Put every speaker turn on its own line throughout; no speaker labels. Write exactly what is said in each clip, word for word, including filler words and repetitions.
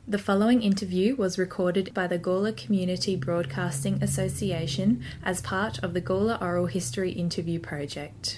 The following interview was recorded by the Gawler Community Broadcasting Association as part of the Gawler Oral History Interview Project.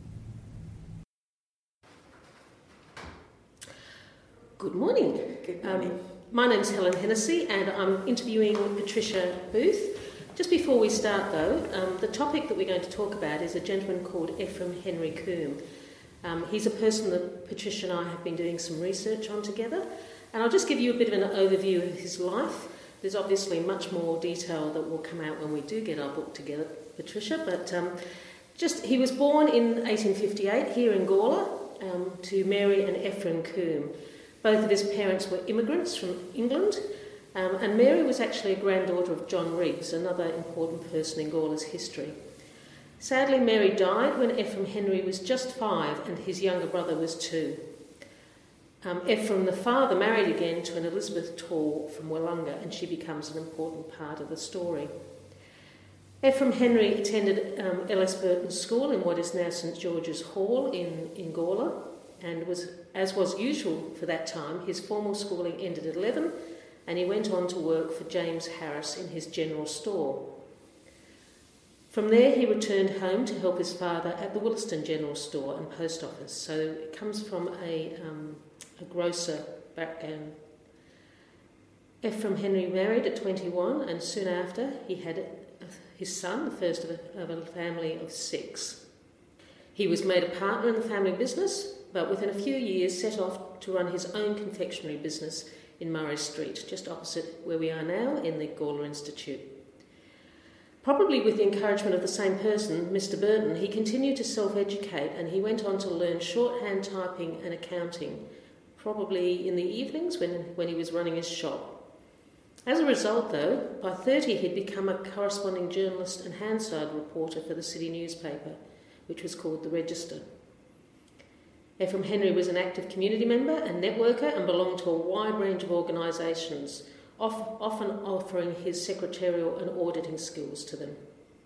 Good morning.
Good morning.
Um, my name's Helen Hennessy and I'm interviewing Patricia Booth. Just before we start though, um, the topic that we're going to talk about is a gentleman called Ephraim Henry Coombe. Um, he's a person that Patricia and I have been doing some research on together. And I'll just give you a bit of an overview of his life. There's obviously much more detail that will come out when we do get our book together, Patricia. But um, just he was born in eighteen fifty-eight here in Gawler um, to Mary and Ephraim Coombe. Both of his parents were immigrants from England. Um, and Mary was actually a granddaughter of John Riggs, another important person in Gawler's history. Sadly, Mary died when Ephraim Henry was just five and his younger brother was two. Um, Ephraim, the father, married again to an Elizabeth Tall from Wollonga, and she becomes an important part of the story. Ephraim Henry attended um, Ellis Burton School in what is now St George's Hall in, in Gawler, and was, as was usual for that time, his formal schooling ended at eleven, and he went on to work for James Harris in his general store. From there, he returned home to help his father at the Williston General Store and Post Office. So it comes from a, um, a grocer background. Ephraim Henry married at twenty-one, and soon after he had his son, the first of a, of a family of six. He was made a partner in the family business, but within a few years set off to run his own confectionery business in Murray Street, just opposite where we are now in the Gawler Institute. Probably with the encouragement of the same person, Mister Burton, he continued to self-educate and he went on to learn shorthand typing and accounting, probably in the evenings when, when he was running his shop. As a result, though, by thirty he'd become a corresponding journalist and Hansard reporter for the city newspaper, which was called The Register. Ephraim Henry was an active community member and networker and belonged to a wide range of organisations, often offering his secretarial and auditing skills to them.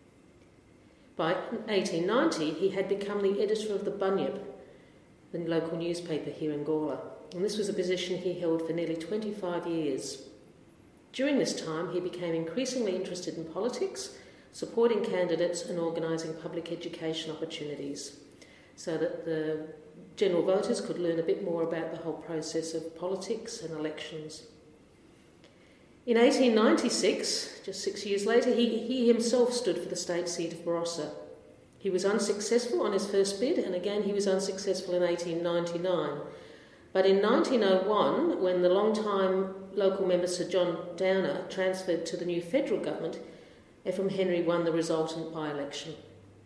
By eighteen ninety, he had become the editor of the Bunyip, the local newspaper here in Gawler, and this was a position he held for nearly twenty-five years. During this time, he became increasingly interested in politics, supporting candidates and organising public education opportunities, so that the general voters could learn a bit more about the whole process of politics and elections. In eighteen ninety-six, just six years later, he, he himself stood for the state seat of Barossa. He was unsuccessful on his first bid, and again he was unsuccessful in eighteen ninety-nine. But in nineteen oh one, when the long-time local member Sir John Downer transferred to the new federal government, Ephraim Henry won the resultant by-election.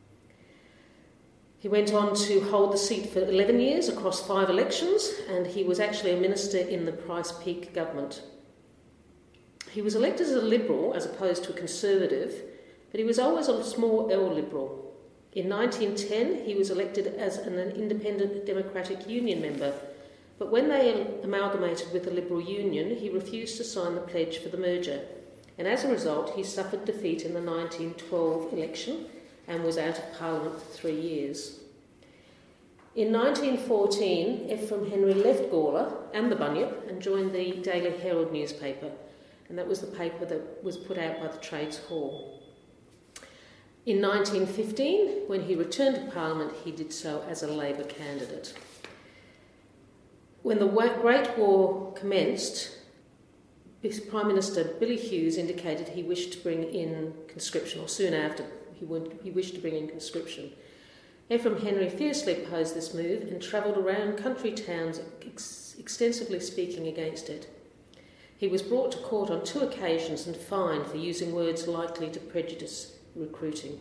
He went on to hold the seat for eleven years across five elections, and he was actually a minister in the Price-Peake government. He was elected as a Liberal as opposed to a Conservative, but he was always a small L Liberal. In nineteen ten, he was elected as an independent Democratic Union member, but when they amalgamated with the Liberal Union, he refused to sign the pledge for the merger, and as a result, he suffered defeat in the nineteen twelve election and was out of Parliament for three years. In nineteen fourteen, Ephraim Henry left Gawler and the Bunyip and joined the Daily Herald newspaper, and that was the paper that was put out by the Trades Hall. In nineteen fifteen, when he returned to Parliament, he did so as a Labour candidate. When the Great War commenced, Prime Minister Billy Hughes indicated he wished to bring in conscription, or soon after he, would, he wished to bring in conscription. Ephraim Henry fiercely opposed this move and travelled around country towns ex- extensively speaking against it. He was brought to court on two occasions and fined for using words likely to prejudice recruiting.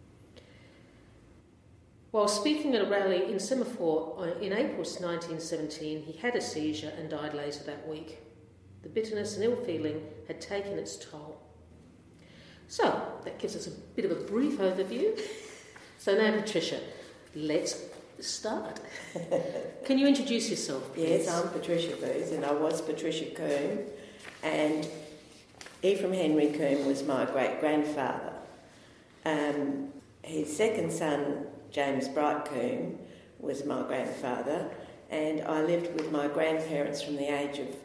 While speaking at a rally in Semaphore in April nineteen seventeen, he had a seizure and died later that week. The bitterness and ill feeling had taken its toll. So, that gives us a bit of a brief overview. So now, Patricia, let's start. Can you introduce yourself, please?
Yes, I'm Patricia Booth, and I was Patricia Coombe, and Ephraim Henry Coombe was my great-grandfather. Um, his second son, James Bright Coombe, was my grandfather, and I lived with my grandparents from the age of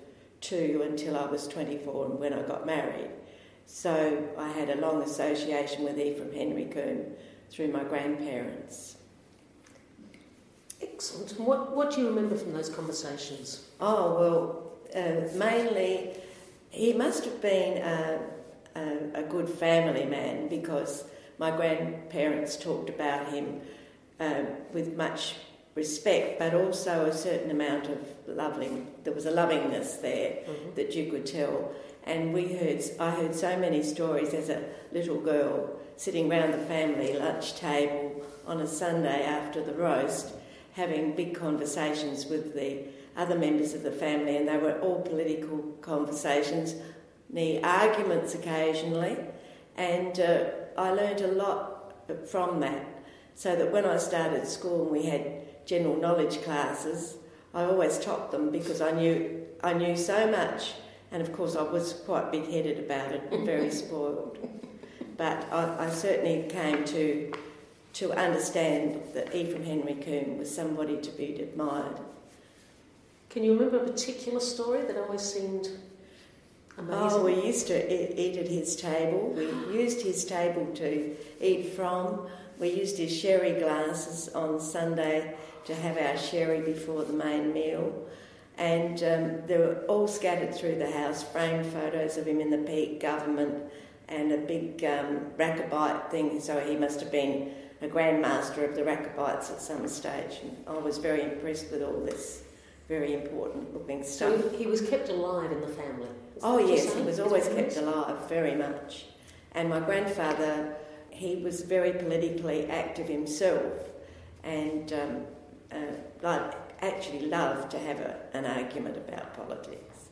two until I was twenty-four and when I got married. So I had a long association with Ephraim Henry Coombe through my grandparents.
Excellent. And what, what do you remember from those conversations?
Oh, well, uh, mainly he must have been a, a, a good family man, because my grandparents talked about him uh, with much respect, but also a certain amount of loving. There was a lovingness there mm-hmm. that you could tell. And we heard, I heard so many stories as a little girl sitting round the family lunch table on a Sunday after the roast, having big conversations with the other members of the family, and they were all political conversations, the arguments occasionally, and uh, I learned a lot from that, so that when I started school and we had general knowledge classes, I always topped them because I knew I knew so much, and of course I was quite big-headed about it and very spoiled. But I, I certainly came to to understand that Ephraim Henry Coombe was somebody to be admired.
Can you remember a particular story that always seemed amazing?
Oh, we used to eat at his table. We used his table to eat from. We used his sherry glasses on Sunday to have our sherry before the main meal. And um, they were all scattered through the house, framed photos of him in the peak government and a big um, Racabite thing, so he must have been a grandmaster of the Racabites at some stage. And I was very impressed with all this very important looking stuff.
So he was kept alive in the family?
Oh yes, he was always kept alive, very much. And my grandfather, he was very politically active himself, and um, uh, like, actually loved to have a, an argument about politics.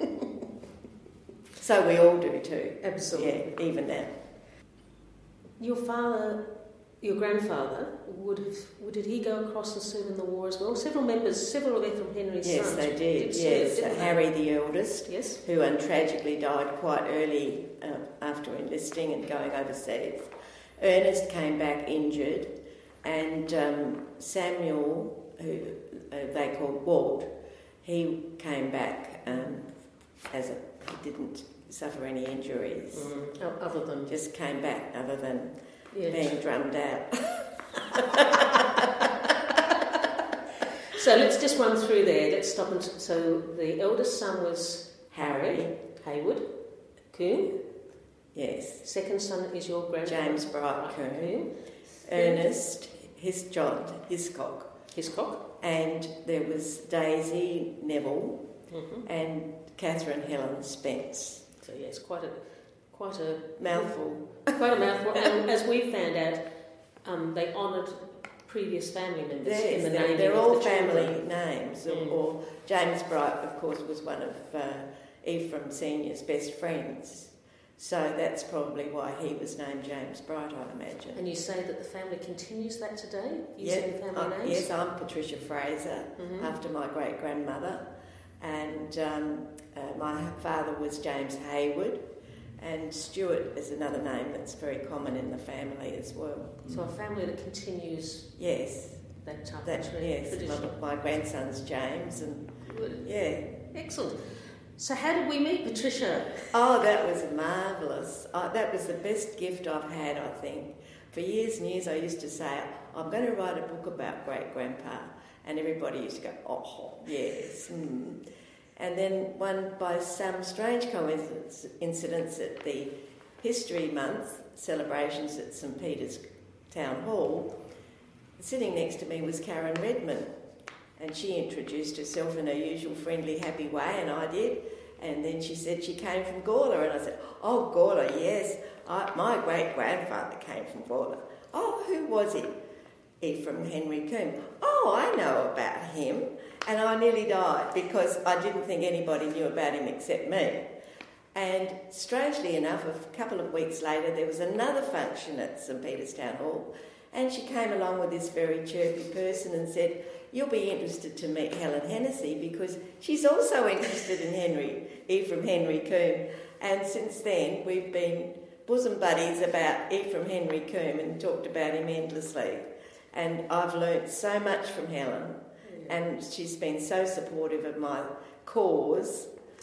So we all do too.
Absolutely.
Yeah, even now.
Your father, your grandfather, would have, did he go across and serve in the war as well? Several members, several of Ephraim Henry's
yes,
sons
they did.
did
yes,
serve,
uh, Harry the eldest,
yes,
who untragically died quite early uh, after enlisting and going overseas. Ernest came back injured, and um, Samuel, who uh, they called Walt, he came back um, as a, he didn't suffer any injuries.
Mm. Other than...
Just came back, other than
yeah.
being drummed out.
So let's just run through there. Let's stop and... So the eldest son was
Harry
Haywood Coombe.
Yes.
Second son is your grandfather,
James Bright Coombe. Ernest, his John Hiscock.
Hiscock.
And there was Daisy Neville
mm-hmm.
and Catherine Helen Spence.
So yes, quite a quite a
mouthful.
Quite a mouthful. And as we found out, um, they honoured previous family members
yes,
in the
they're,
naming
they're
of
all
the
family
children.
names.
Mm.
Or, or James Bright, of course, was one of uh, Ephraim Senior's best friends. So that's probably why he was named James Bright, I imagine.
And you say that the family continues that today, using
yep.
family
uh,
names?
Yes, I'm Patricia Fraser,
mm-hmm.
after my great-grandmother. And um, uh, my father was James Haywood, and Stuart is another name that's very common in the family as well.
So a family that continues
yes,
that type
that,
of
yes,
tradition.
My, my grandson's James, and
Good.
yeah.
Excellent. So how did we meet, Patricia?
Oh, that was marvellous. Uh, that was the best gift I've had, I think. For years and years I used to say, I'm going to write a book about great-grandpa. And everybody used to go, oh, yes. Mm. And then one, by some strange coincidence at the History Month celebrations at St Peter's Town Hall, sitting next to me was Karen Redmond. And she introduced herself in her usual friendly, happy way, and I did. And then she said she came from Gawler, and I said, oh, Gawler, yes. I, my great-grandfather came from Gawler. Oh, who was he? Ephraim Henry Coombe. Oh, I know about him. And I nearly died because I didn't think anybody knew about him except me. And strangely enough, a couple of weeks later, there was another function at St Peter's Town Hall, and she came along with this very chirpy person and said, you'll be interested to meet Helen Hennessy because she's also interested in Henry, Ephraim Henry Coombe. And since then, we've been bosom buddies about Ephraim Henry Coombe and talked about him endlessly. And I've learnt so much from Helen, and she's been so supportive of my cause,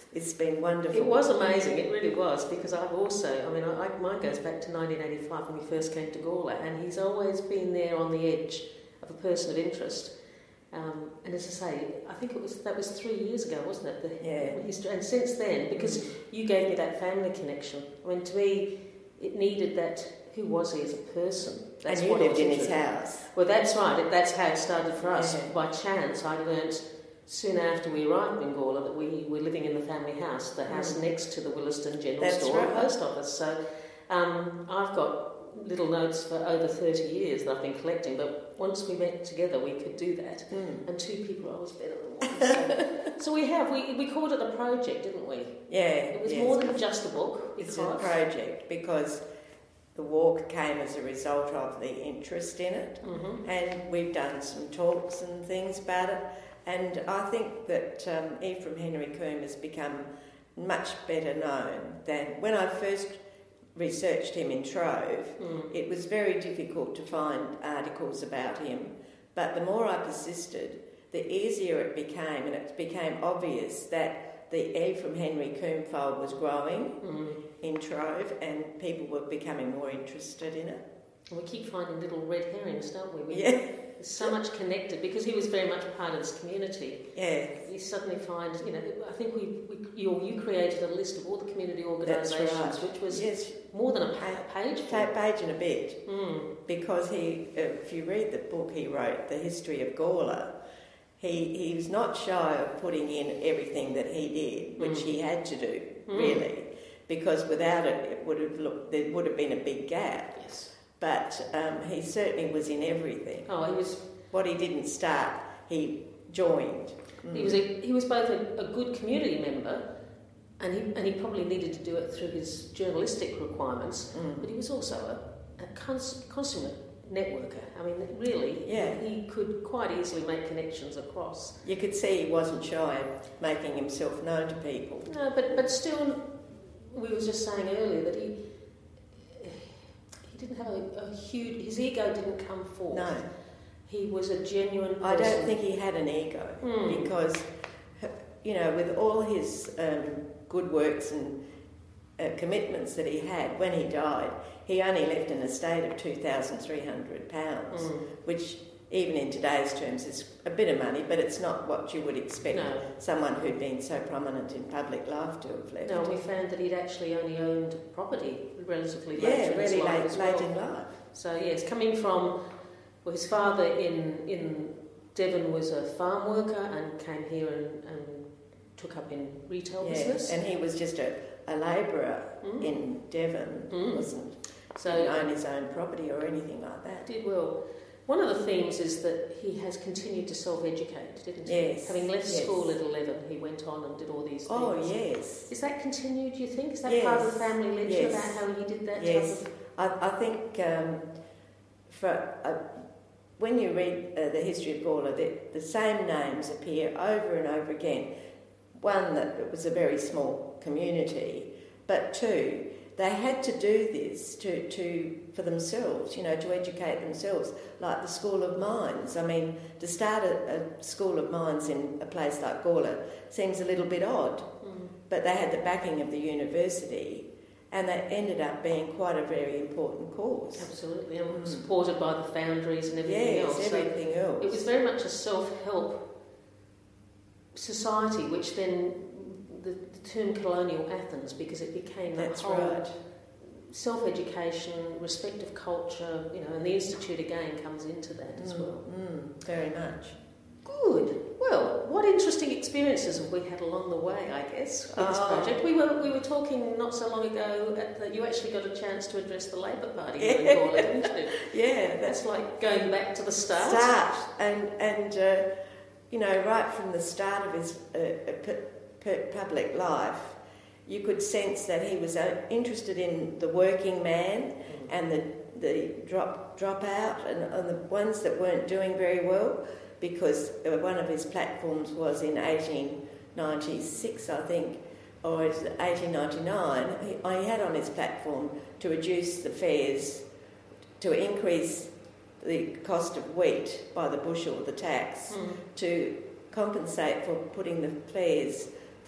it's been wonderful.
It was amazing, it really was, because I've also, I mean, I, I, mine goes back to nineteen eighty-five when we first came to Gawler, and he's always been there on the edge of a person of interest. Um, and as I say, I think it was that was three years ago, wasn't it? The
yeah.
history, and since then, because you gave me that family connection, I mean, to me, it needed that. Who was he as a person? That's
and you
what
lived in his
interested.
house.
Well, that's right. It, that's how it started for us.
Yeah.
By chance, I learnt soon after we arrived in Gawler that we were living in the family house, the house mm. next to the Williston General
that's
Store
right.
and Post Office. So um, I've got little notes for over thirty years that I've been collecting, but once we met together, we could do that. Mm. And two people are always better than one. So, so we have. We, we called it a project, didn't we?
Yeah.
It was
yes.
more than just a book.
It's a project because the walk came as a result of the interest in it, mm-hmm. and we've done some talks and things about it, and I think that um, Ephraim Henry Coombe has become much better known than when I first researched him in Trove. Mm. It was very difficult to find articles about him, but the more I persisted, the easier it became, and it became obvious that the Ephraim Henry Coombe fold was growing mm. in Trove, and people were becoming more interested in it.
And we keep finding little red herrings, don't we? we
yeah.
There's so much connected, because he was very much a part of this community.
Yeah.
You suddenly find, you know, I think we, we you, you created a list of all the community organisations,
right.
which was
yes.
more than a pa- page.
A page and a bit.
Mm.
Because he, uh, if you read the book he wrote, The History of Gawler, He he was not shy of putting in everything that he did, which mm. he had to do, mm. really, because without it, it would have looked, there would have been a big gap.
Yes.
But um, he certainly was in everything.
Oh, he was.
What he didn't start, he joined.
Mm. He was a, he was both a, a good community member, and he and he probably needed to do it through his journalistic requirements. Mm. But he was also a, a cons- consummate networker. I mean, really,
yeah.
he could quite easily make connections across.
You could see he wasn't shy of making himself known to people.
No, but, but still, we were just saying earlier that he he didn't have a, a huge... His ego didn't come forth.
No.
He was a genuine person.
I don't think he had an ego, mm. because, you know, with all his um, good works and uh, commitments that he had, when he died, he only left an estate of two thousand three hundred pounds, mm. which even in today's terms is a bit of money, but it's not what you would expect
no.
someone who'd been so prominent in public life to have left.
No, we found that he'd actually only owned property relatively late
yeah,
in
really
his life
late,
as well.
late in life.
So, yes, coming from... Well, his father in, in Devon was a farm worker and came here and, and took up in retail
yeah,
business.
And he was just a, a labourer mm. in Devon, mm. wasn't so he owned his own property or anything like that.
Did well. One of the themes is that he has continued to self-educate, didn't he?
Yes.
Having left
yes.
school at eleven, he went on and did all these things.
Oh, yes.
Is that continued, do you think? Is that
yes.
part of the family legend
yes.
about how he did that
yes.
type of...
I, I think um, for... Uh, when you read uh, the history of Gawler, the, the same names appear over and over again. One, that it was a very small community, but two, they had to do this to, to for themselves, you know, to educate themselves, like the School of Mines. I mean, to start a, a School of Mines in a place like Gawler seems a little bit odd, mm. but they had the backing of the university, and they ended up being quite a very important cause.
Absolutely, and mm. supported by the foundries and everything
yes,
else.
everything
so
else.
It was very much a self-help society, which then, the, the term colonial Athens, because it became that
That's
whole
right.
self-education, respect of culture, you know, and the Institute again comes into that mm, as well.
Mm, very much.
Good. Well, what interesting experiences have we had along the way, I guess, with this
oh.
project? We were we were talking not so long ago at the, you actually got a chance to address the Labor Party
yeah.
in Gawler, didn't you?
Yeah.
That's like going back to the start.
Start. And, and uh, you know, right from the start of his uh, p- p- public life, you could sense that he was uh, interested in the working man mm. and the, the drop dropout and, and the ones that weren't doing very well, because one of his platforms was in eighteen ninety-six, I think, or eighteen ninety-nine. He, he had on his platform to reduce the fares, to increase the cost of wheat by the bushel, the tax, mm. to compensate for putting the fares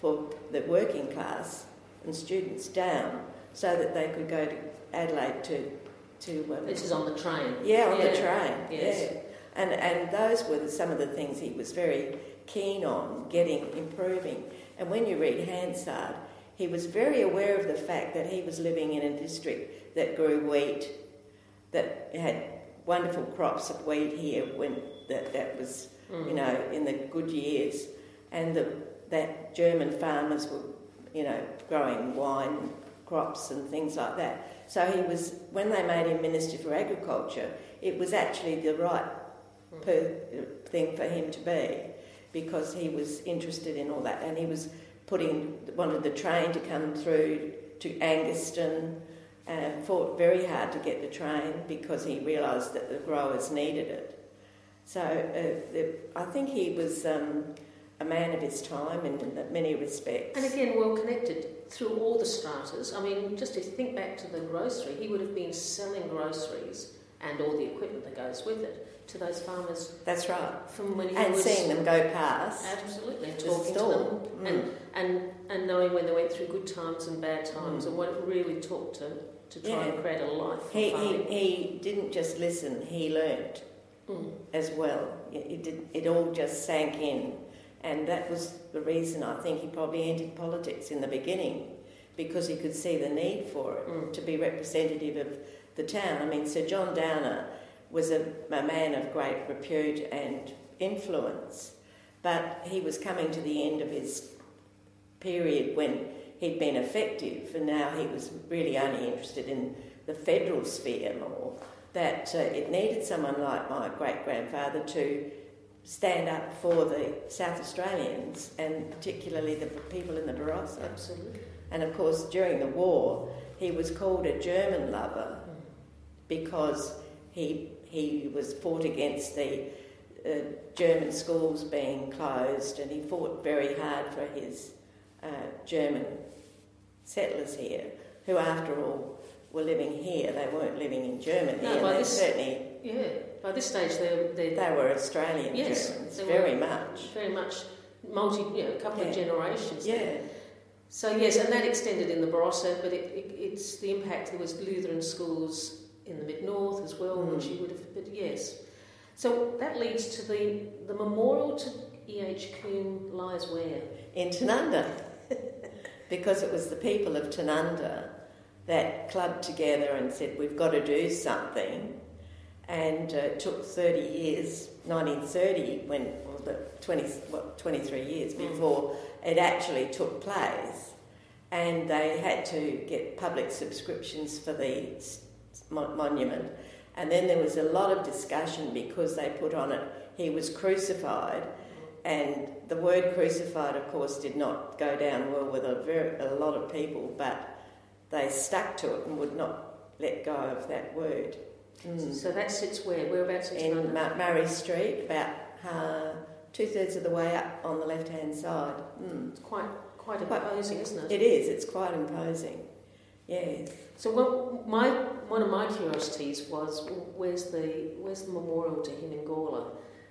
for the working class and students down so that they could go to Adelaide to... to um,
this is on the train.
Yeah, on
yeah.
the train,
yes.
yeah. And, and those were some of the things he was very keen on, getting, improving. And when you read Hansard, he was very aware of the fact that he was living in a district that grew wheat, that had wonderful crops of wheat here when that, that was, mm. you know, in the good years, and the, that German farmers were, you know, growing wine crops and things like that. So he was, when they made him Minister for Agriculture, it was actually the right per, thing for him to be, because he was interested in all that, and he was putting, wanted the train to come through to Anguston, and fought very hard to get the train because he realised that the growers needed it. So uh, the, I think he was um, a man of his time in, in many respects.
And again, well connected through all the stratas. I mean, just if you think back to the grocery, he would have been selling groceries and all the equipment that goes with it to those farmers.
That's right.
From when he
and
was
seeing them go past.
Absolutely, and
the
talking
store.
to them,
mm.
and, and and knowing when they went through good times and bad times, mm. and what it really took to, to try
yeah.
and create a life. For
he,
farming.
he he didn't just listen; he learnt
mm.
as well. It, it did. It all just sank in, and that was the reason I think he probably entered politics in the beginning, because he could see the need for it
mm.
to be representative of the town. I mean, Sir John Downer was a, a man of great repute and influence, but he was coming to the end of his period when he'd been effective, and now he was really only interested in the federal sphere more, that uh, it needed someone like my great-grandfather to stand up for the South Australians, and particularly the people in the Barossa.
Absolutely.
And of course, during the war, he was called a German lover mm. because he he was fought against the uh, German schools being closed, and he fought very hard for his uh, German settlers here, who, after all, were living here. They weren't living in Germany.
No,
and
by
they
this,
certainly
yeah, by this stage they they
they were Australian
yes,
Germans,
they
very
were
much,
very much multi, you know, a couple
yeah.
of generations.
Yeah.
There. So yes, and that extended in the Barossa, but it, it, it's the impact. There was Lutheran schools in the mid-north as well,
mm.
which you would have, but yes. So that leads to the, the memorial to E H Coombe lies where?
In Tanunda, because it was the people of Tanunda that clubbed together and said, we've got to do something, and uh, it took thirty years, nineteen thirty, when, well, the twenty, well, twenty-three years
mm.
before it actually took place, and they had to get public subscriptions for the monument, and then there was a lot of discussion because they put on it, he was crucified, and the word crucified, of course, did not go down well with a, very, a lot of people, but they stuck to it and would not let go of that word.
Mm. So that sits where? Whereabouts in
In Ma- Murray Street, about uh, two-thirds of the way up on the left-hand side. Mm.
It's quite quite imposing, isn't it?
It is, it's quite imposing, yes.
So what, my one of my curiosities was, where's the where's the memorial to him in Gawler?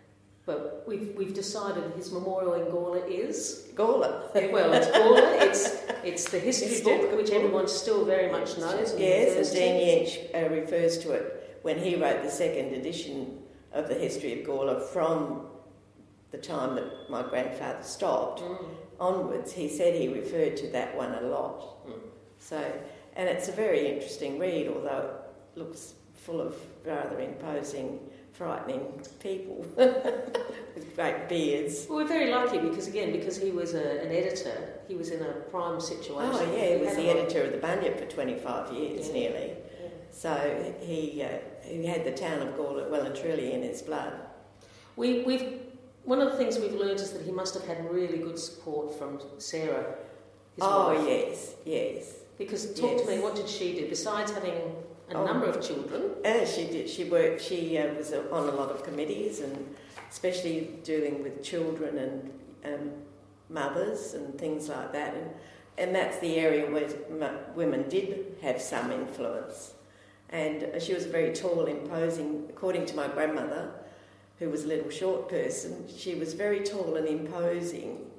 But we've we've decided his memorial in Gawler is
Gawler.
Well, it's Gawler. It's it's the history
It's
book, which everyone still very much knows.
Yes, and Dean Yench uh, refers to it when he wrote the second edition of the history of Gawler from the time that my grandfather stopped
mm.
onwards. He said he referred to that one a lot.
Mm.
So, and it's a very interesting read, although it looks full of rather imposing, frightening people with great beards.
Well, we're very lucky because, again, because he was a, an editor, he was in a prime situation.
Oh, yeah, he was
had
the
a lot-
editor of the Bunyip for twenty-five years,
Yeah.
nearly.
Yeah.
So he uh, he had the town of Gawler well and truly in his blood.
We, we've one of the things we've learned is that he must have had really good support from Sarah, his
Oh,
wife.
yes, yes.
Because talk
Yes.
to me, what did she do besides having a
Oh.
number of children?
Uh, she did. She worked. She uh, was uh, on a lot of committees, and especially dealing with children and um, mothers and things like that. And and that's the area where m- women did have some influence. And uh, she was a very tall, imposing. According to my grandmother, who was a little short person, she was very tall and imposing.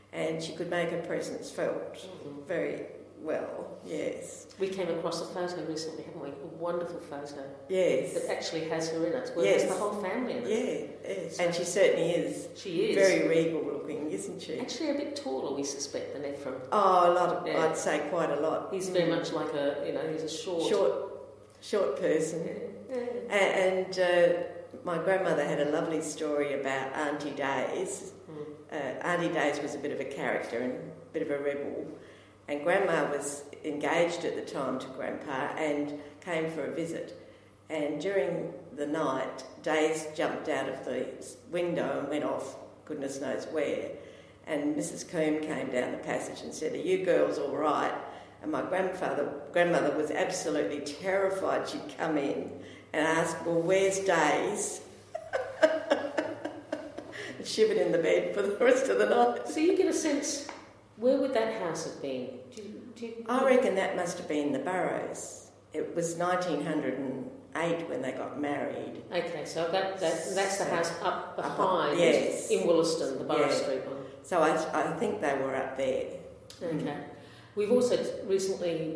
and she could make her presence felt mm-hmm. very well, yes.
We came across a photo recently, haven't we? A wonderful photo.
Yes.
That actually has her in it. Well,
yes.
has the whole family in it.
Yeah, yes. And she certainly is.
She is.
Very regal looking, isn't she?
Actually a bit taller, we suspect, than Ephraim.
Oh, a lot of, yeah. I'd say quite a lot.
He's very mm. much like a, you know, he's a short...
Short, short person.
Yeah. Yeah.
And, and uh, my grandmother had a lovely story about Auntie Days. Mm. Uh, Auntie Days was a bit of a character and a bit of a rebel. And Grandma was engaged at the time to Grandpa and came for a visit. And during the night, Days jumped out of the window and went off, goodness knows where. And Missus Coombe came down the passage and said, "Are you girls all right?" And my grandfather, grandmother was absolutely terrified she'd come in and ask, "Well, where's Days?" And shivered in the bed for the rest of the night.
So you get a sense, where would that house have been? Do you, do you,
I reckon that must have been the Burrows. It was nineteen oh eight when they got married.
Okay, so that, that that's the house up behind,
up, yes.
in Wollaston, the Burrow
yeah.
Street one.
So I, I think they were up there.
Okay. Mm. We've also recently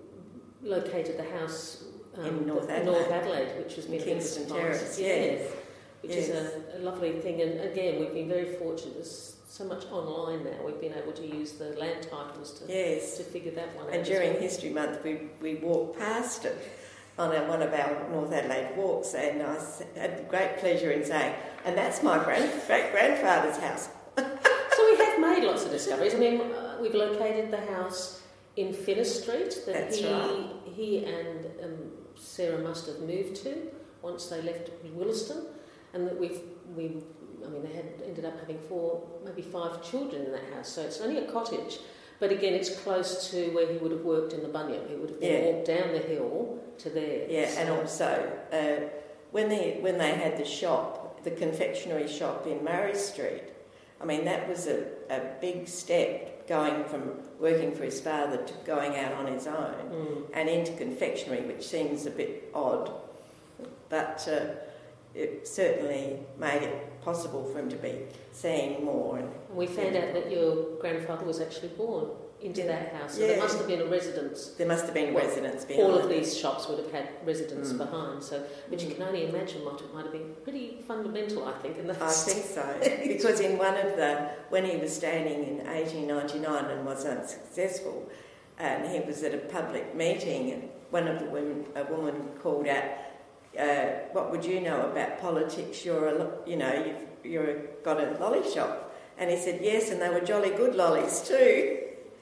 located the house um,
in North Adelaide.
North Adelaide, which has been
Kingston Terrace, yes.
yes. Which
yes.
is a, a lovely thing. And again, we've been very fortunate. There's so much online now. We've been able to use the land titles to
yes.
to figure that one out.
And during
well.
History Month, we we walked past it on a, one of our North Adelaide walks, and I had great pleasure in saying, "And that's my grand great grandfather's house."
So we have made lots of discoveries. I mean, uh, we've located the house in Finnis Street that
That's
he
right.
he and um, Sarah must have moved to once they left Wollaston, and that we've we. I mean, they had ended up having four, maybe five children in that house. So it's only a cottage, but again, it's close to where he would have worked in the Bunyip. He would have
yeah.
walked down the hill to there.
Yeah,
so.
and also uh, when they when they had the shop, the confectionery shop in Murray Street. I mean, that was a, a big step going from working for his father to going out on his own
mm.
and into confectionery, which seems a bit odd, but uh, it certainly made it possible for him to be seeing more. And,
and we found out that your grandfather was actually born into
yeah.
that house, so
yeah.
there must have been a residence.
There must have been
well,
residence behind.
All of these shops would have had residence
mm.
behind, so but mm. you can only imagine what it might have been. Pretty fundamental, I think, in the
I think so, because in one of the when he was standing in eighteen ninety-nine and was unsuccessful, and he was at a public meeting, and one of the women, a woman called out, uh, "What would you know about politics? You're a, you know, you've you're a, got a lolly shop," and he said yes, and they were jolly good lollies too.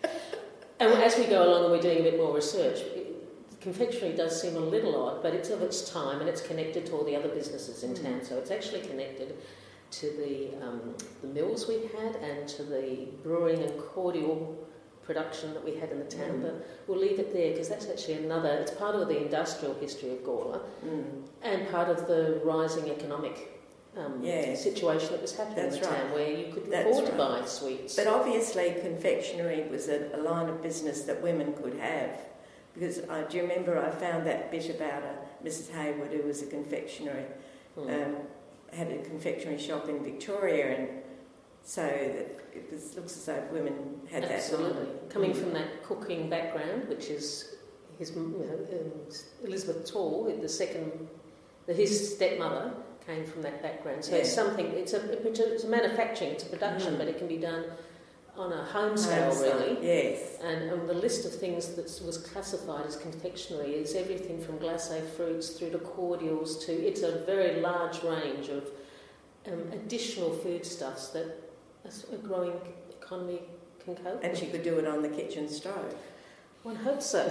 And as we go along and we're doing a bit more research, confectionery does seem a little odd, but it's of its time and it's connected to all the other businesses in mm. town. So it's actually connected to the um, the mills we had and to the brewing and cordial production that we had in the town. Mm. But we'll leave it there because that's actually another, it's part of the industrial history of Gawler mm. and part of the rising economic Um,
yeah.
situation that was happening
That's
in the
right.
town where you could
That's
afford
right.
to buy sweets.
But obviously confectionery was a, a line of business that women could have, because I, do you remember I found that bit about a Missus Hayward who was a confectionery, mm. um, had a confectionery shop in Victoria, and so that it was, looks as though women had
Absolutely.
that.
Coming mm. from that cooking background, which is his, you know, um, Elizabeth Tall, the second, the, his stepmother, came from that background. So
yeah.
it's something, it's a, it's a manufacturing, it's a production, mm. but it can be done on a home scale, home really.
Yes.
And, and the list of things that was classified as confectionery is everything from glacé fruits through to cordials to, it's a very large range of um, additional foodstuffs that a growing economy can cope with.
And she could do it on the kitchen stove.
One hopes so.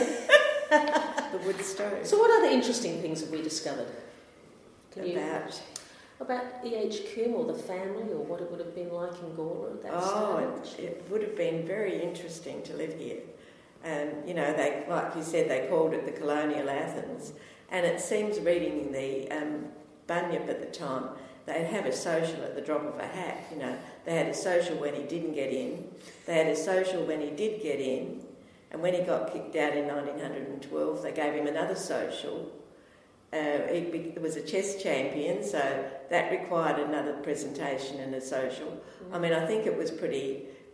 The wood stove.
So what other interesting things have we discovered? Can
about
you, about E H Coombe or the family or what it would have been like in Gawler at that
oh,
stage?
It, it would have been very interesting to live here. And, you know, they, like you said, they called it the colonial Athens. And it seems reading in the um, Bunyip at the time, they'd have a social at the drop of a hat, you know. They had a social when he didn't get in. They had a social when he did get in. And when he got kicked out in nineteen twelve, they gave him another social. Uh, he, he was a chess champion, so that required another presentation and a social. Mm. I mean, I think it was pretty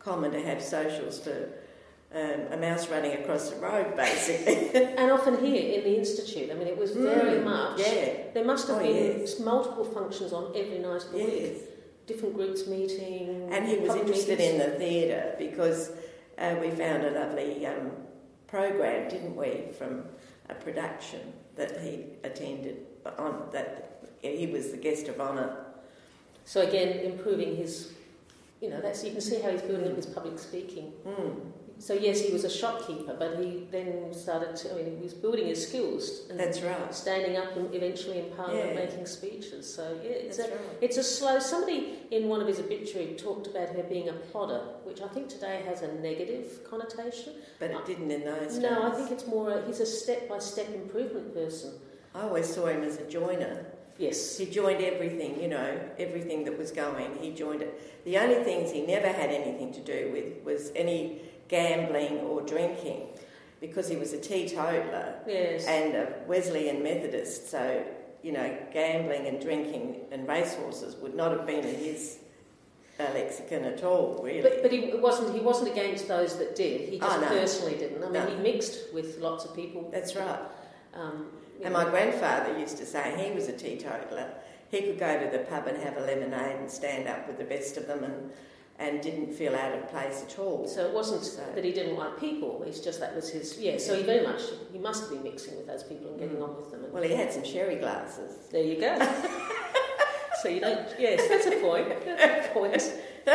common to have socials for um, a mouse running across the road, basically.
And often here in the Institute, I mean, it was very
mm,
much.
Yeah.
There must have
oh,
been
yes.
multiple functions on every night of the
yes.
week. Different groups meeting.
And he was interested
meetings.
in the theatre because uh, we found a lovely um, program, didn't we, from a production that he attended on that he was the guest of honour.
So again, improving his, you know, that's you can see how he's building up his public speaking.
Mm.
So yes, he was a shopkeeper, but he then started to, I mean, he was building his skills. And
That's right.
Standing up and eventually in Parliament
Yeah.
making speeches. So yeah, it's
That's
a,
right.
it's a slow, somebody in one of his obituary talked about her being a plodder, which I think today has a negative connotation.
But it didn't in those days.
No, I think it's more, a, he's a step-by-step improvement person.
I always saw him as a joiner.
Yes.
He joined everything, you know, everything that was going, he joined it. The only things he never had anything to do with was any gambling or drinking, because he was a teetotaler
Yes.
and a Wesleyan Methodist, so, you know, gambling and drinking and racehorses would not have been in his uh, lexicon at all, really.
But, but he wasn't he wasn't against those that did. He just
Oh, no.
personally didn't. I mean,
No.
he mixed with lots of people.
That's right.
Um, you
And
know.
my grandfather used to say he was a teetotaler. He could go to the pub and have a lemonade and stand up with the best of them and, and didn't feel out of place at all.
So it wasn't
So-
that he didn't like people, it's just that was his... Yeah, so he very much... He must be mixing with those people and getting
Mm.
on with them. And
Well, he had some sherry glasses.
there you go. So you don't... Yes, that's a point. That's a point.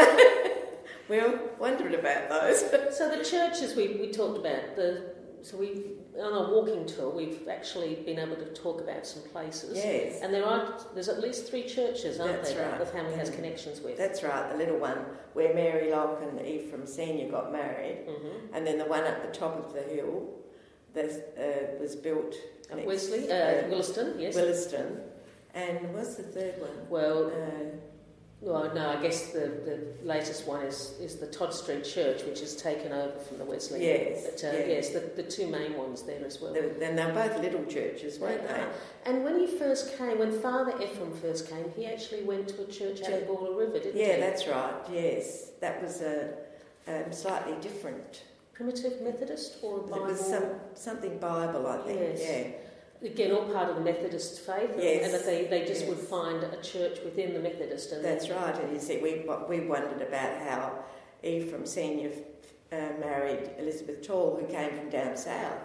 We all wondered about those.
So the churches we, we talked about, the so we on our walking tour, we've actually been able to talk about some places.
Yes.
And there are there's at least three churches, aren't
That's
there,
right.
that the family has
Mm.
connections with.
That's right, the little one where Mary Locke and Ephraim Senior got married,
Mm-hmm.
and then the one at the top of the hill that uh, was built
At
next-
Wesley, uh,
uh,
Williston, yes.
Williston. And what's the third one?
Well,
Uh,
well, no, I guess the, the latest one is, is the Todd Street Church, which has taken over from the Wesley.
Yes,
But, uh,
yes.
yes, the, the two main ones there as well.
they were- then they're both little churches, weren't
They
they?
are. And when he first came, when Father Ephraim first came, he actually went to a church out of Gawler River, didn't he?
Yeah, that's right, yes. That was a um, slightly different.
Primitive Methodist or a Bible?
It was some, something Bible, I think,
Yes.
yeah.
Again, all part of the Methodist faith,
Yes,
and that they, they just
yes.
would find a church within the Methodist. And
That's right, and you see, we we wondered about how Ephraim Senior uh, married Elizabeth Tall, who came from down south,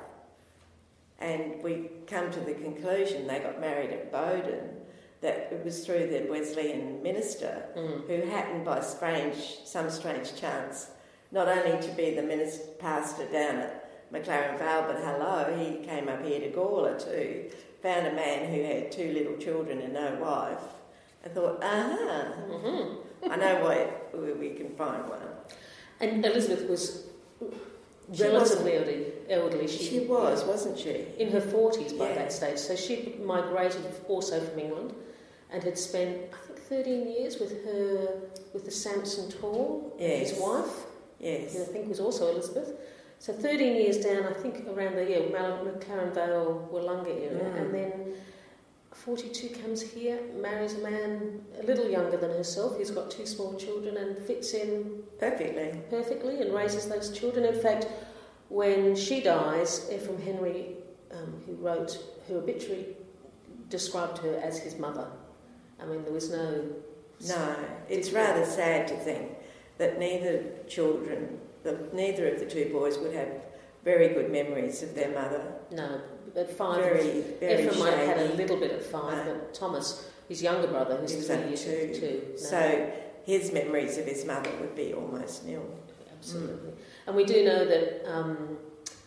and we come to the conclusion they got married at Bowden, that it was through the Wesleyan minister
Mm.
who happened by strange, some strange chance, not only to be the minister pastor down at McLaren Vale, but hello, he came up here to Gawler too, found a man who had two little children and no wife, and thought, aha,
Mm-hmm.
I know why we we can find one.
And Elizabeth was
She
relatively elderly. elderly.
She was, wasn't she?
in her forties by
Yeah.
that stage. So she migrated also from England and had spent, I think, thirteen years with her, with the Samson Tall,
Yes.
his wife,
Yes.
who I think was also Elizabeth. So thirteen years down, I think, around the yeah, McLaren Vale, Wollonga area.
Mm.
And then forty-two comes here, marries a man a little younger than herself, who's got two small children and fits in
Perfectly.
perfectly and raises those children. In fact, when she dies, Ephraim Henry, um, who wrote her obituary, described her as his mother. I mean, there was no...
No, it's rather sad to think that neither children, the, neither of the two boys would have very good memories of their mother.
No, at five...
Very, very
Ephraim might have had a
shady.
little bit at five,
No.
but Thomas, his younger brother, who's
He was
three
only
years
two.
two no,
So his memories of his mother would be almost nil.
absolutely. And we do know that um,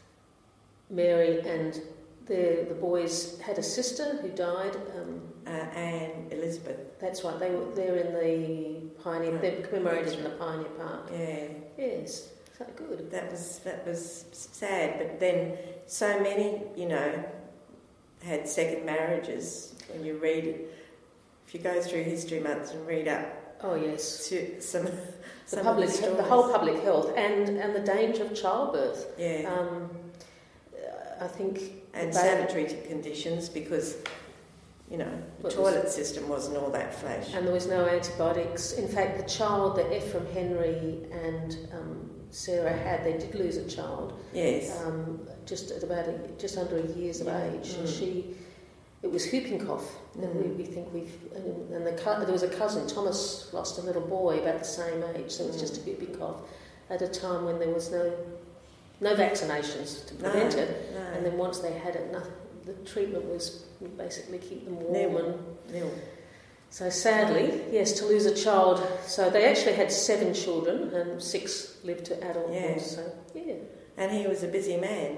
Mary and the the boys had a sister who died. Um,
Uh, and Elizabeth,
That's right. They were there in the Pioneer.
Right.
They're commemorated
That's
in the Pioneer Park.
yeah,
Yes, so good.
that was that was sad. But then so many, you know, had second marriages. When you read it, if you go through History Month and read up
Oh yes,
to some,
the
some
public,
of the,
the
stories.
whole public health and and the danger of childbirth.
yeah,
Um, I think
and
they-
sanitary conditions, because you know, the
But
toilet
was,
system wasn't all that flash.
And there was no antibiotics. In fact, the child that Ephraim Henry and um, Sarah had, they did lose a child.
Yes.
Um, just at about a, just under a year's of age,
Mm.
and she, it was whooping cough. And
Mm.
we, we think we've, and, and the there was a cousin, Thomas, lost a little boy about the same age, so it was
Mm.
just a whooping cough at a time when there was no no vaccinations to prevent
no,
it.
No.
And then once they had it, nothing, the treatment was basically keep them warm.
Nil.
And
Nil.
so sadly, yes, to lose a child. So they actually had seven children, and six lived to adulthood.
Yeah.
So yeah.
And he was a busy man.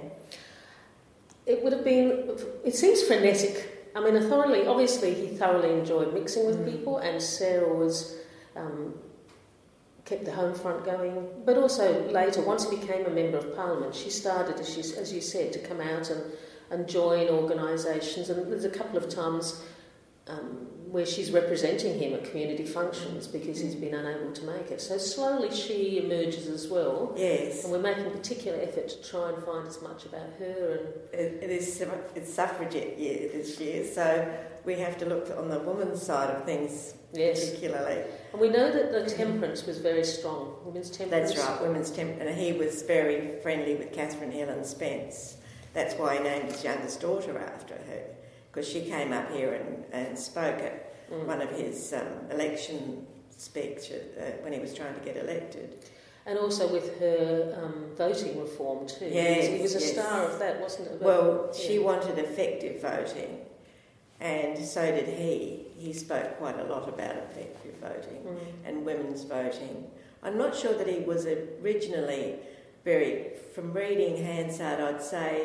It would have been, it seems frenetic. I mean, thoroughly, obviously he thoroughly enjoyed mixing with
Mm.
people, and Sarah was, um, kept the home front going. But also later, once he became a member of Parliament, she started, as, she, as you said, to come out and, and join organisations. And there's a couple of times um, where she's representing him at community functions because he's been unable to make it. So slowly she emerges as well.
Yes.
And we're making a particular effort to try and find as much about her. And
It, it is it's suffragette year this year, so we have to look on the woman's side of things
yes.
particularly.
And we know that the temperance was very strong, women's temperance.
That's right, women's temperance. And he was very friendly with Catherine Helen Spence. That's why he named his youngest daughter after her, because she came up here and, and spoke at mm. one of his um, election speeches uh, when he was trying to get elected.
And also with her um, voting reform too.
Yes,
he was a
yes.
star of that, wasn't it?
Well,
yeah.
she wanted effective voting, and so did he. He spoke quite a lot about effective voting
mm.
and women's voting. I'm not sure that he was originally very, from reading Hansard, I'd say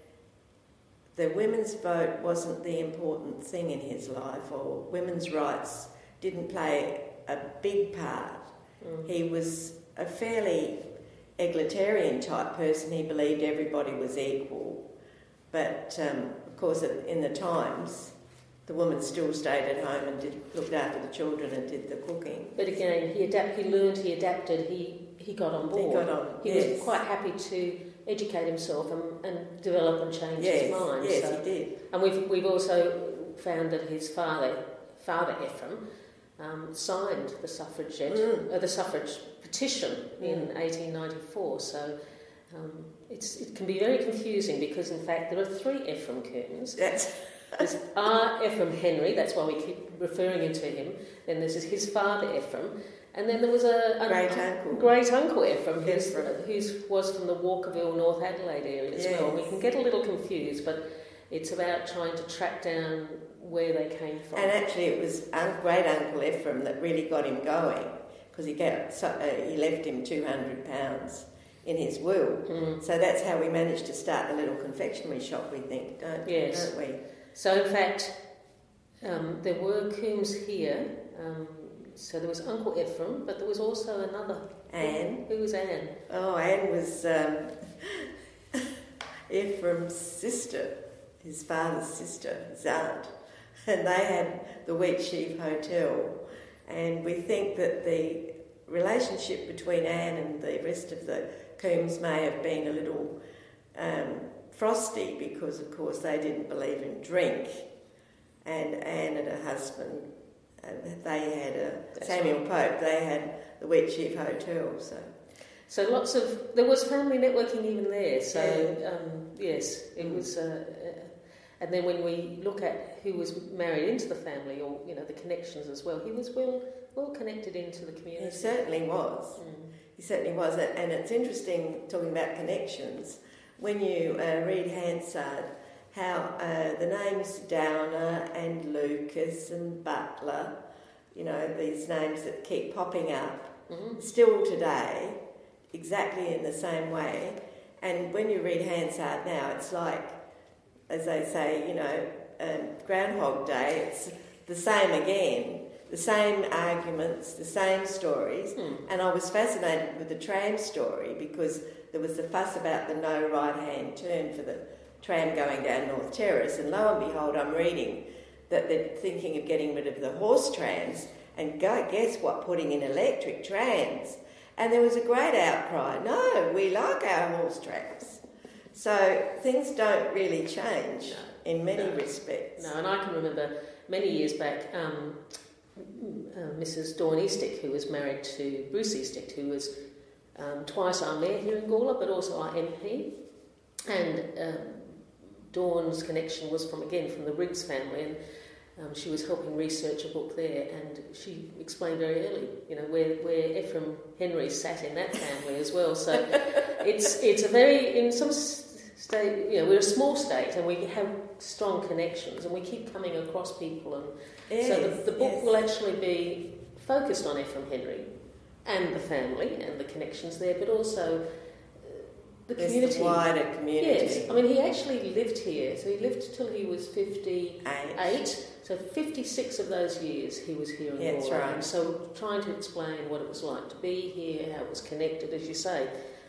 the women's vote wasn't the important thing in his life, or women's rights didn't play a big part.
Mm.
He was a fairly egalitarian type person. He believed everybody was equal. But, um, of course, in the Times, the woman still stayed at home and did, looked after the children and did the cooking.
But again, he adapt, he learned, he adapted, he, he got on board.
He got on,
He
yes.
was quite happy to educate himself and, and develop and change
yes,
his mind.
Yes,
so.
he did.
And we've, we've also found that his father, Father Ephraim, um, signed the suffragette,
Mm.
uh, the suffrage petition
Mm.
in eighteen ninety-four. So um, it's, it can be very confusing because, in fact, there are three Ephraim Coombs.
That's
There's R. Ephraim Henry, that's why we keep referring to him. Then there's his father Ephraim, and then there was a, a
great uncle.
great uncle Ephraim, who's,
Ephraim.
who's was from the Walkerville, North Adelaide area as
Yes.
well. We can get a little confused, but it's about trying to track down where they came from.
And actually, it was un- great uncle Ephraim that really got him going, because he got so, uh, he left him two hundred pounds in his will.
Mm.
So that's how we managed to start the little confectionery shop. We think, don't,
Yes.
don't we?
So in fact, um, there were Coombs here. Um, so there was Uncle Ephraim, but there was also another.
Anne.
Who was Anne?
Oh, Anne was um, Ephraim's sister, his father's sister, his aunt. And they had the Wheatsheaf Hotel. And we think that the relationship between Anne and the rest of the Coombs may have been a little um, frosty because, of course, they didn't believe in drink. And Anne and her husband, uh, they had a
That's
Samuel
right.
Pope, they had the Wheatsheaf Hotel, so...
So lots of there was family networking even there. So
Yeah.
um, yes, it
Mm.
was. Uh, uh, and then when we look at who was married into the family, or you know the connections as well, he was well well connected into the community.
He certainly was.
Mm.
He certainly was. And it's interesting talking about connections. When you uh, read Hansard, how uh, the names Downer and Lucas and Butler, you know, these names that keep popping up,
Mm-hmm.
still today, exactly in the same way. And when you read Hansard now, it's like, as they say, you know, um, Groundhog Day, it's the same again, the same arguments, the same stories.
Mm.
And I was fascinated with the tram story because there was the fuss about the no right-hand turn for the tram going down North Terrace, and lo and behold, I'm reading that they're thinking of getting rid of the horse trams, and go, guess what, putting in electric trams. And there was a great outcry, no, we like our horse trams. So things don't really change
No,
in many
no.
respects.
No, and I can remember many years back, um, uh, Missus Dawn Eastick, who was married to Bruce Eastick, who was um, twice our mayor here in Gawler, but also our M P. And um, Dawn's connection was from, again, from the Riggs family, and um, she was helping research a book there, and she explained very early, you know, where, where Ephraim Henry sat in that family as well. So it's it's a very, in some state, you know, we're a small state, and we have strong connections, and we keep coming across people, and
yes,
so the, the book
yes.
will actually be focused on Ephraim Henry and the family and the connections there, but also the
There's
community.
the wider community.
Yes, I mean, he actually lived here, so he lived till he was fifty-eight.
Eight.
So fifty-six of those years he was here in
Yeah, that's
Gawler.
right.
And so trying to explain what it was like to be here, how it was connected, as you say.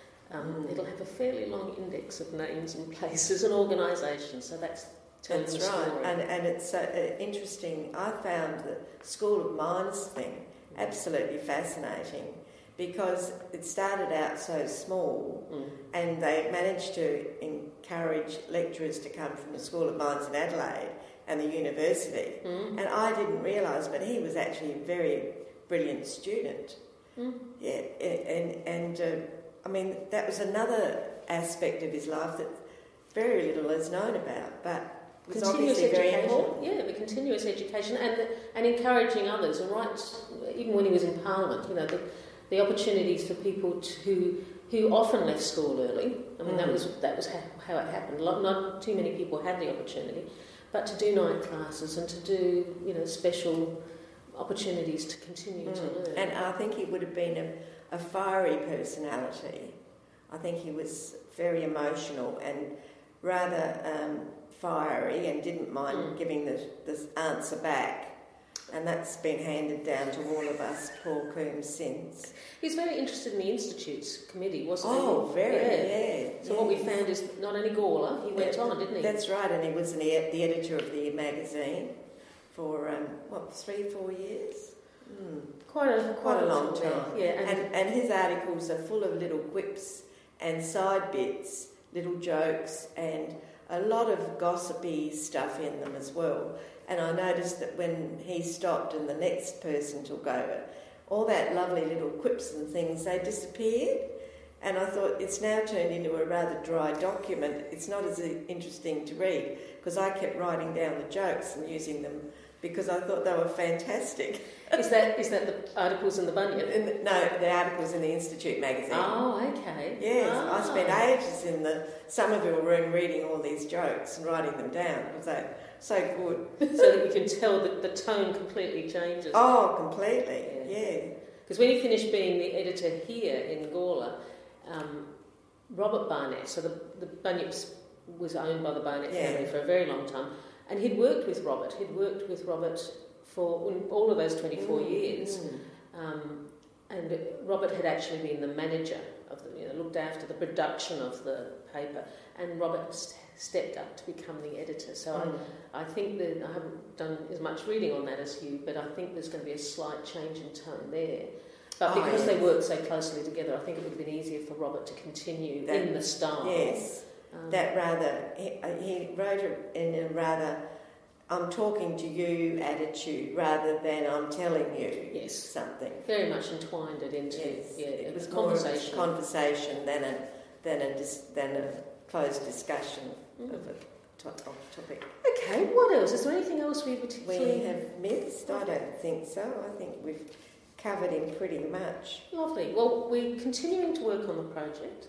Um,
Mm.
It'll have a fairly long index of names and places and organisations, so that's telling
That's
the
right.
story.
And, and it's uh, interesting. I found the School of Mines thing absolutely fascinating because it started out so small
Mm.
and they managed to encourage lecturers to come from the School of Mines in Adelaide and the university.
Mm.
And I didn't realise, but he was actually a very brilliant student.
Mm.
Yeah, and, and uh, I mean, that was another aspect of his life that very little is known about, but was
Continuous
obviously very
education,
important.
yeah, the continuous education and the, and encouraging others, and right, even when he was in Parliament, you know, the, the opportunities for people to who often left school early. I mean,
Mm.
that was that was how, how it happened. Not, not too many people had the opportunity, but to do night classes and to do, you know, special opportunities to continue
Mm.
to learn.
And I think he would have been a, a fiery personality. I think he was very emotional and rather um, fiery and didn't mind
Mm.
giving the, the answer back. And that's been handed down to all of us, Paul Coombs, since.
He was very interested in the Institute's committee, wasn't
Oh,
he?
very,
Yeah.
yeah.
So what we
yes.
found is not only Gawler, he went
Yeah,
on, didn't he?
That's right, and he was an, e- the editor of the magazine for, um, what, three, four years? Mm.
Quite a
Quite a long
time.
time.
Yeah, and,
And, and his articles are full of little quips and side bits, little jokes, and a lot of gossipy stuff in them as well. And I noticed that when he stopped and the next person took over, all that lovely little quips and things, they disappeared. And I thought it's now turned into a rather dry document. It's not as interesting to read because I kept writing down the jokes and using them because I thought they were fantastic.
is that is that the articles in the Bunyip?
In the, no, the articles in the Institute magazine.
Oh, okay.
Yes,
Ah.
I spent ages in the Somerville room reading all these jokes and writing them down. It was so, so good.
So that you can tell that the tone completely changes.
Oh, completely,
Yeah.
yeah.
Because when he finished being the editor here in Gawler, um, Robert Barnett, so the, the Bunyips was owned by the Barnett
Yeah.
family for a very long time, and he'd worked with Robert. He'd worked with Robert for all of those twenty-four
Mm,
years.
mm.
Um, and Robert had actually been the manager of the, you know, looked after the production of the paper, and Robert st- stepped up to become the editor. So
Mm.
I, I think that I haven't done as much reading on that as you, but I think there's going to be a slight change in tone there. But
Oh,
because they
yes.
worked so closely together, I think it would have been easier for Robert to continue
That-
in the style.
Yes,
Um,
that rather, he, uh, he wrote it in a rather, I'm talking to you attitude rather than I'm telling you
Yes.
something.
very much entwined it into
Yes,
yeah,
it was
a
more of a
conversation.
conversation than a than a dis, than a closed discussion
Mm.
of a to, of topic.
Okay, what else? Is there anything else we
We
particularly
have missed? I don't think so. I think we've covered him pretty much.
Lovely. Well, we're continuing to work on the project.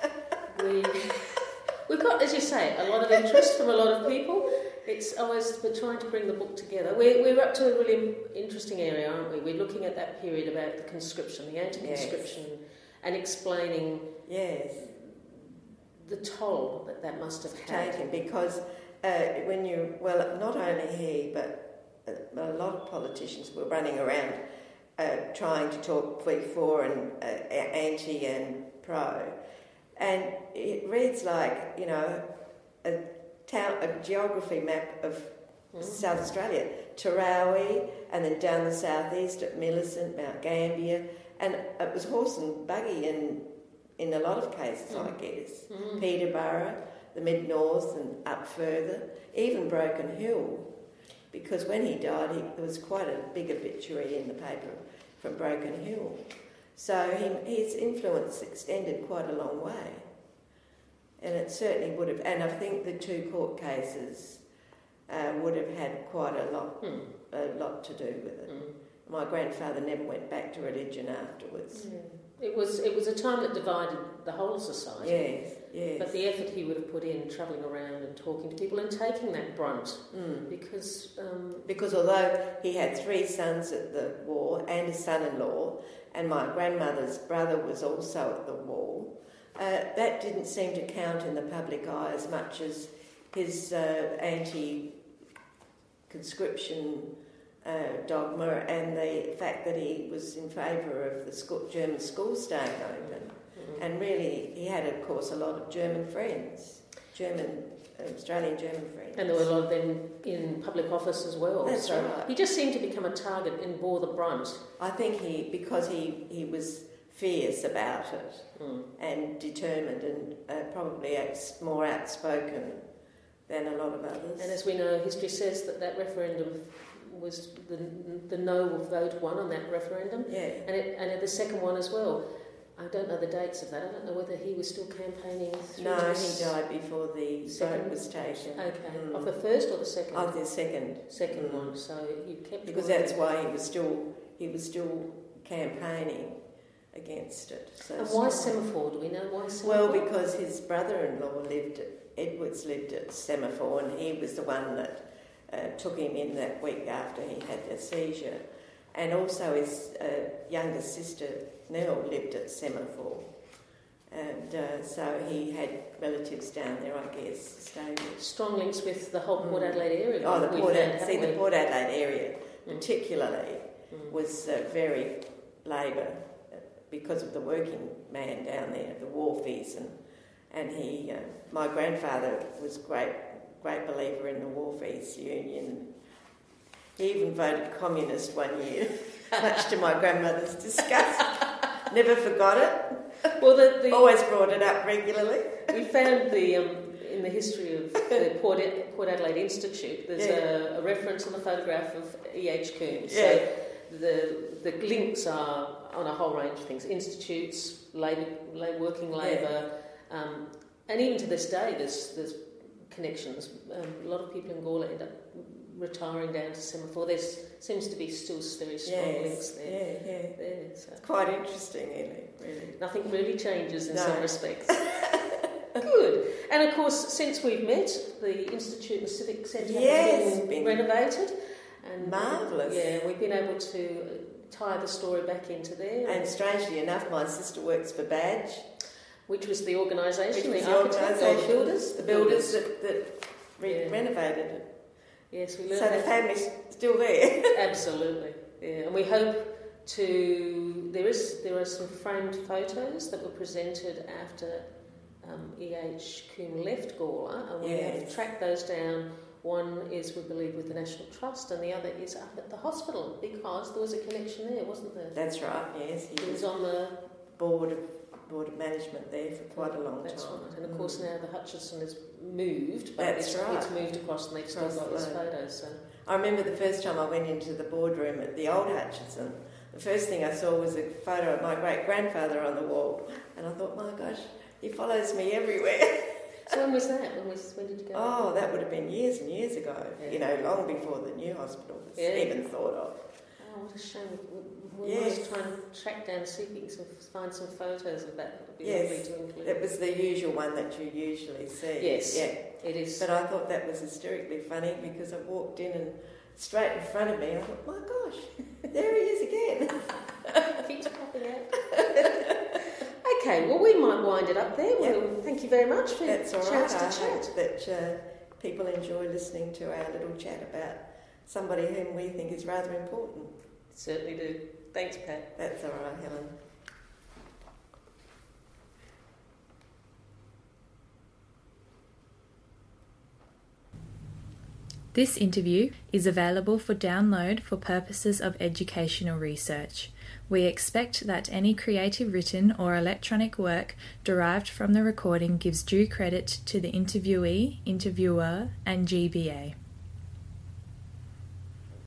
we, we've got, as you say, a lot of interest from a lot of people. It's always, we're trying to bring the book together. We're, we're up to a really interesting area, aren't we? We're looking at that period about the conscription, the anti-conscription, yes. and explaining
yes.
the toll that that must have had.
Taken, because uh, when you, well, not only he, but a, a lot of politicians were running around uh, trying to talk plea for and uh, anti and pro. And it reads like, you know, a town, a geography map of mm. South Australia, Tarawi, and then down the southeast at Millicent, Mount Gambier, and it was horse and buggy and in a lot of cases,
Mm.
I guess.
Mm.
Peterborough, the mid-north and up further, even Broken Hill, because when he died, he, there was quite a big obituary in the paper from Broken Hill. So he, his influence extended quite a long way. And it certainly would have, and I think the two court cases uh, would have had quite a lot,
Mm.
a lot to do with it.
Mm.
My grandfather never went back to religion afterwards.
Yeah. It was it was a time that divided the whole society.
Yes, yes.
But the effort he would have put in travelling around and talking to people and taking that brunt,
Mm.
because um,
Because although he had three sons at the war and a son-in-law, and my grandmother's brother was also at the war, uh, that didn't seem to count in the public eye as much as his uh, anti-conscription uh, dogma and the fact that he was in favour of the school, German schools staying open.
mm.
And really, he had, of course, a lot of German friends, German, Australian German friends.
And there were a lot of them in public office as well.
That's
so
right.
He just seemed to become a target and bore the brunt.
I think he, because he, he was fierce about it
Mm.
and determined and uh, probably outs- more outspoken than a lot of others.
And as we know, history says that that referendum was the the no vote won on that referendum,
yeah.
and it, and the second one as well. I don't know the dates of that. I don't know whether he was still campaigning through
No,
this
he died before the
second-
vote was taken.
Okay,
Mm.
of the first or the second?
Of the second.
Second
Mm.
one. So he kept
Because
going.
that's why he was still he was still campaigning against it. So
And why
strong.
Semaphore? Do we know why Semaphore?
Well, because his brother-in-law lived at, Edwards lived at Semaphore, and he was the one that uh, took him in that week after he had a seizure. And also his uh, younger sister, Nell, lived at Semaphore. And uh, so he had relatives down there, I guess, staying with.
Strong links with the whole Port
Mm.
Adelaide area.
Oh, the
we
Port
found,
Adelaide, see,
haven't
the
we?
Port Adelaide area
Mm.
particularly
Mm.
was uh, very Labor uh, because of the working man down there, the wharfies, and and he, uh, my grandfather was great, great believer in the wharfies union. He even voted communist one year, much to my grandmother's disgust. Never forgot it.
Well, the, the,
Always brought it up regularly.
we found the um, in the history of the Port, Ad- Port Adelaide Institute. There's
Yeah.
a, a reference on the photograph of E H Coombs.
Yeah.
So the the links are on a whole range of things: institutes, labour, la- working labour, um, and even to this day, there's there's connections. Um, a lot of people in Gawler end up retiring down to Semaphore. There seems to be still very strong links
Yes,
there.
yeah, yeah.
there so.
It's quite interesting, isn't it, really?
Nothing really changes in
No.
some respects. Good. And of course, since we've met, the Institute and Civic Centre
Yes,
has been,
been
renovated. And
marvellous.
Yeah, we've been able to tie the story back into there.
And strangely enough, my sister works for Badge,
which was the
which
organisation,
was
the
the
architects, or the
organisation,
builders?
the builders that, that re-
Yeah.
renovated it.
Yes, we
So
learned
the
that.
family's still there.
Absolutely, yeah. And we hope to. There is there are some framed photos that were presented after um, E H Coombe left Gawler, and we have
Yes.
tracked those down. One is, we believe, with the National Trust, and the other is up at the hospital, because there was a connection there, wasn't there?
That's right, yes. He
It was
was
on the.
board of, board of management there for quite a long
That's
time.
right. And of course now the Hutchinson has moved, but
That's
it's,
right.
it's moved across, and they've still
Across
got
the
these
road.
photos. So.
I remember the first time I went into the boardroom at the old Hutchinson, the first thing I saw was a photo of my great-grandfather on the wall, and I thought, my gosh, he follows me everywhere.
So when was that? When was when did you go?
Oh, that would have been years and years ago,
Yeah.
you know, long before the new hospital was
Yeah.
even thought of.
Oh, what a shame. We, we
Yes.
must try and track down, see if we can some- find some photos of that. It would be
Yes.
lovely to include.
It was the usual one that you usually see.
Yes.
Yeah.
It is.
But I thought that was hysterically funny because I walked in and straight in front of me, I thought, my gosh, there he is again.
Keeps popping out. Okay, well, we might wind it up there.
Yep.
Well, thank you very much for
That's all
the
right.
chance
I
to chat.
hope that uh, people enjoy listening to our little chat about somebody whom we think is rather important.
Certainly do. Thanks, Pat.
That's all right, Helen.
This interview is available for download for purposes of educational research. We expect that any creative written or electronic work derived from the recording gives due credit to the interviewee, interviewer, and G B A.